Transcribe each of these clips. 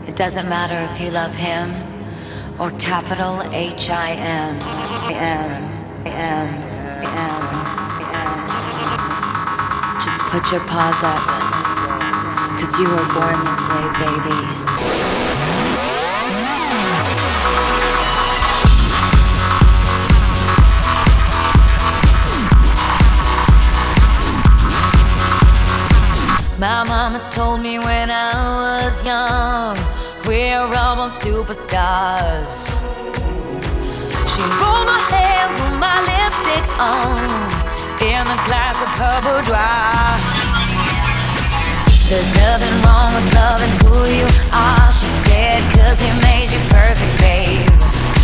It doesn't matter if you love him or capital H-I-M. Just put your paws up, 'cause you were born this way, baby. My mama told me when I was young, we're all born superstars. She rolled my hair, put my lipstick on, in a glass of her boudoir. There's nothing wrong with loving who you are, she said, 'cause he made you perfect, babe.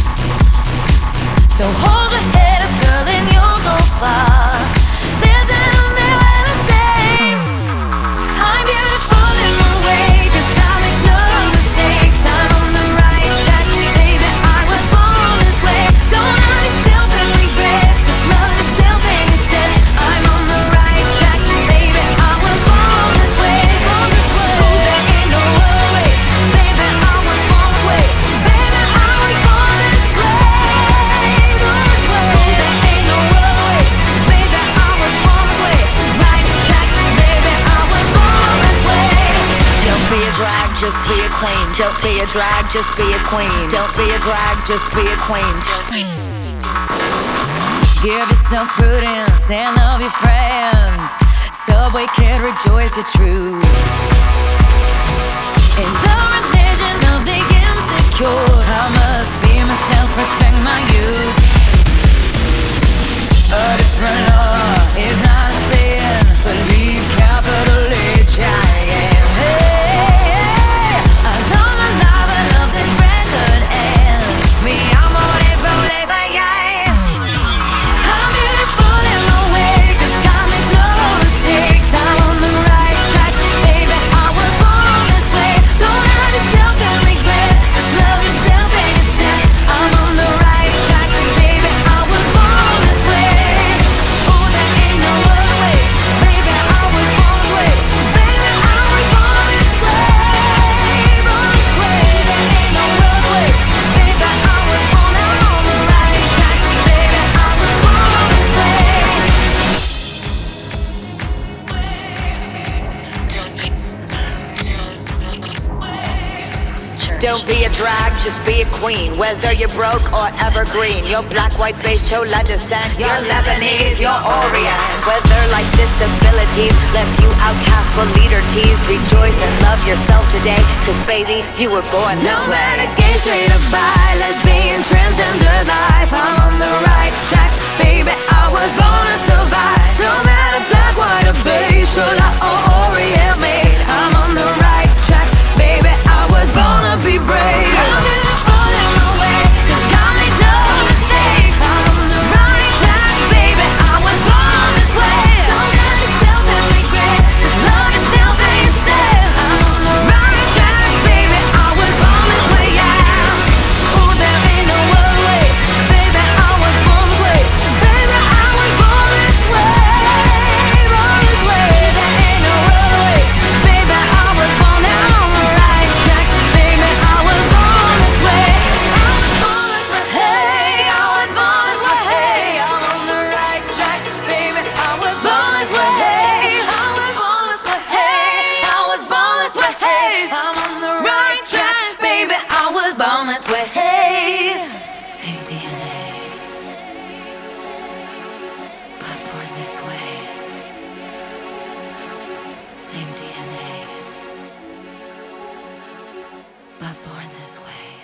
So hold your head up, girl, and you'll go far. There's nothing left to say. I'm beautiful in my way, 'cause I make no mistakes. I'm on the right track, baby, I was born this way. Don't hurt yourself and regret, just love yourself instead. I'm on the right track, baby, I was born this way. Oh, there ain't no other way, baby, I was born this way. Baby, I was born this way. There ain't no other way, baby, I was born this way. Right track, baby, I was born this way. Don't be a drag, just be a queen. Don't be a drag, just be a queen. Don't be a drag, just be a queen. Give yourself prudence and love your friends. Subway kid, rejoice your truth. In the religion of the insecure, I must be myself, respect my youth. A different law is not a sin, believe capital H-I-M. Hey, I love my life, I love this record, and me, I'm on it, rolling by eyes. I'm beautiful in my way, 'cause God makes no mistakes. I'm on the right track, baby, I was born this way. Don't hurt yourself and regret, just love yourself instead. I'm on the right track, baby, I was born this way. Oh, there ain't no other way, baby, I was born this way. Baby, I was born this way, born this way. There ain't no other way, baby, I was born. I'm on the right track, baby, I was born this way. Don't be a drag, just be a queen. Whether you're broke or evergreen, you're black, white, beige, chola descent, you're Lebanese, you're Orient. Whether life's disabilities left you outcast but leader teased, rejoice and love yourself today, 'cause baby, you were born this way. No matter gay, straight or bi, lesbian, transgender life, I'm on the right track, baby, I was born to survive. No matter black, white or beige, chola or Orient made, I'm on the right track, baby, I was born to be brave. I'm beautiful in my way, 'cause God makes no mistakes. I'm on the right track, baby, I was born this way. Don't hurt yourself and regret, just love yourself instead. I'm on the right track, baby, I was born this way, yeah. Oh, there ain't no other way, baby, I was born this way. Baby, I was born this way, born this way. There ain't no other way, baby, I was born. Now I'm on the right track, baby, I was born this way. I was born this way, hey, I was born this way, hey. I'm on the right track, baby, I was born this way, hey. I was born this way, hey. I was born this way, hey. I'm on the right track, baby, I was born this way, hey. Same DNA, but born this way. Same DNA, but born this way.